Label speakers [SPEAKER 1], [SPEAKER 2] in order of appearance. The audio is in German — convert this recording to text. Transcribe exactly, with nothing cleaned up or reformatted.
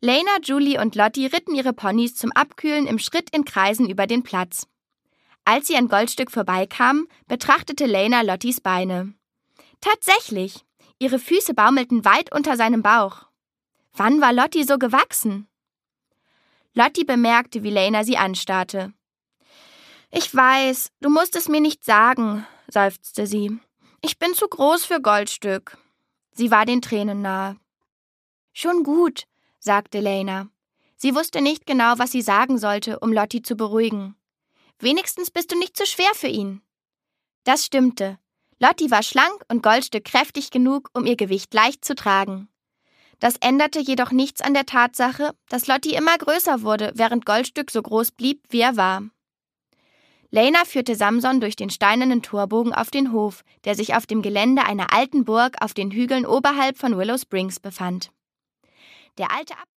[SPEAKER 1] Lena, Julie und Lottie ritten ihre Ponys zum Abkühlen im Schritt in Kreisen über den Platz. Als sie an Goldstück vorbeikamen, betrachtete Lena Lotties Beine. Tatsächlich, ihre Füße baumelten weit unter seinem Bauch. Wann war Lottie so gewachsen? Lottie bemerkte, wie Lena sie anstarrte. »Ich weiß, du musst es mir nicht sagen«, seufzte sie. »Ich bin zu groß für Goldstück.« Sie war den Tränen nahe. »Schon gut«, sagte Lena. Sie wusste nicht genau, was sie sagen sollte, um Lottie zu beruhigen. »Wenigstens bist du nicht zu schwer für ihn.« Das stimmte. Lottie war schlank und Goldstück kräftig genug, um ihr Gewicht leicht zu tragen. Das änderte jedoch nichts an der Tatsache, dass Lottie immer größer wurde, während Goldstück so groß blieb, wie er war. Lena führte Samson durch den steinernen Torbogen auf den Hof, der sich auf dem Gelände einer alten Burg auf den Hügeln oberhalb von Willow Springs befand. Der alte